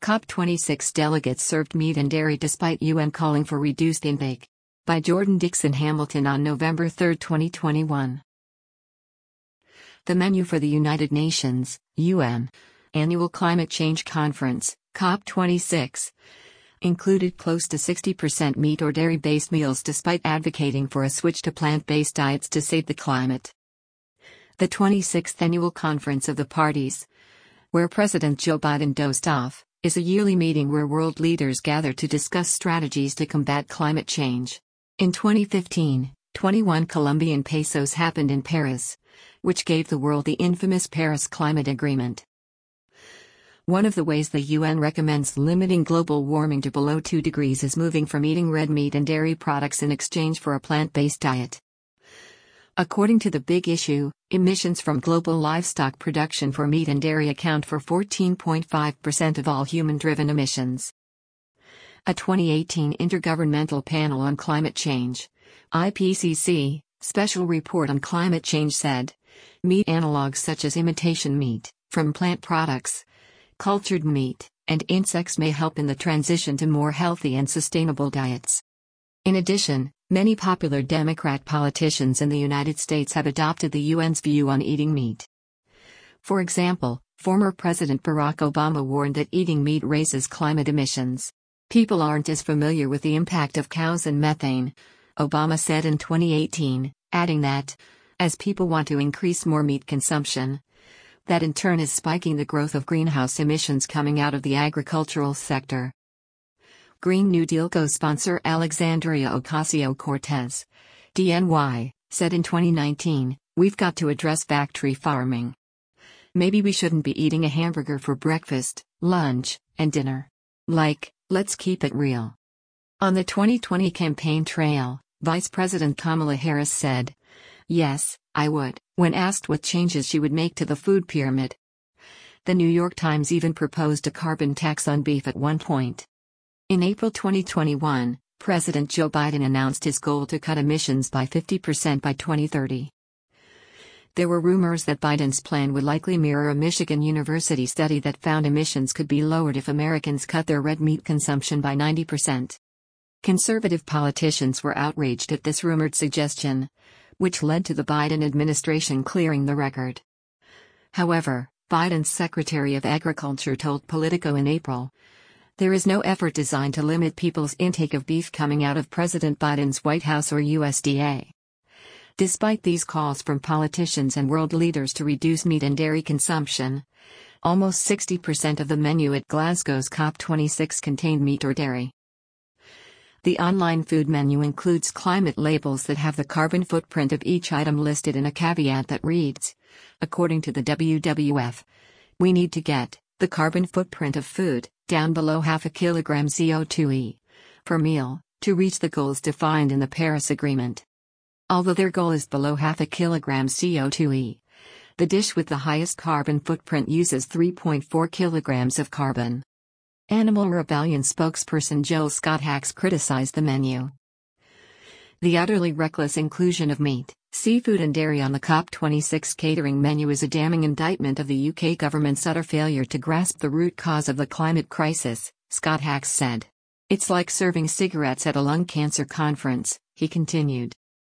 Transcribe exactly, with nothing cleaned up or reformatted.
COP twenty-six delegates served meat and dairy despite U N calling for reduced intake. By Jordan Dixon Hamilton on November third, twenty twenty-one. The menu for the United Nations, U N, Annual Climate Change Conference, COP twenty-six, included close to sixty percent meat or dairy-based meals despite advocating for a switch to plant-based diets to save the climate. The twenty-sixth Annual Conference of the Parties, where President Joe Biden dozed off, is a yearly meeting where world leaders gather to discuss strategies to combat climate change. In twenty fifteen, twenty-one Colombian pesos happened in Paris, which gave the world the infamous Paris Climate Agreement. One of the ways the U N recommends limiting global warming to below two degrees is moving from eating red meat and dairy products in exchange for a plant-based diet. According to The Big Issue, emissions from global livestock production for meat and dairy account for fourteen point five percent of all human-driven emissions. A twenty eighteen Intergovernmental Panel on Climate Change, I P C C, special report on climate change said, meat analogs such as imitation meat, from plant products, cultured meat, and insects may help in the transition to more healthy and sustainable diets. In addition, many popular Democrat politicians in the United States have adopted the U N's view on eating meat. For example, former President Barack Obama warned that eating meat raises climate emissions. People aren't as familiar with the impact of cows and methane, Obama said in twenty eighteen, adding that, as people want to increase more meat consumption, that in turn is spiking the growth of greenhouse emissions coming out of the agricultural sector. Green New Deal co-sponsor Alexandria Ocasio-Cortez, D N Y, said in twenty nineteen, "We've got to address factory farming. Maybe we shouldn't be eating a hamburger for breakfast, lunch, and dinner. Like, let's keep it real." On the twenty twenty campaign trail, Vice President Kamala Harris said, "Yes, I would," when asked what changes she would make to the food pyramid. The New York Times even proposed a carbon tax on beef at one point. In April twenty twenty-one, President Joe Biden announced his goal to cut emissions by fifty percent by twenty thirty. There were rumors that Biden's plan would likely mirror a Michigan University study that found emissions could be lowered if Americans cut their red meat consumption by ninety percent. Conservative politicians were outraged at this rumored suggestion, which led to the Biden administration clearing the record. However, Biden's Secretary of Agriculture told Politico in April, "There is no effort designed to limit people's intake of beef coming out of President Biden's White House or U S D A." Despite these calls from politicians and world leaders to reduce meat and dairy consumption, almost sixty percent of the menu at Glasgow's COP twenty-six contained meat or dairy. The online food menu includes climate labels that have the carbon footprint of each item listed in a caveat that reads, according to the W W F, "We need to get the carbon footprint of food down below half a kilogram C O two e per meal to reach the goals defined in the Paris Agreement." Although their goal is below half a kilogram C O two e, the dish with the highest carbon footprint uses three point four kilograms of carbon. Animal Rebellion spokesperson Jill Scott Hacks criticized the menu. The utterly reckless inclusion of meat, seafood and dairy on the COP twenty-six catering menu is a damning indictment of the U K government's utter failure to grasp the root cause of the climate crisis, Scott Hacks said. "It's like serving cigarettes at a lung cancer conference," he continued.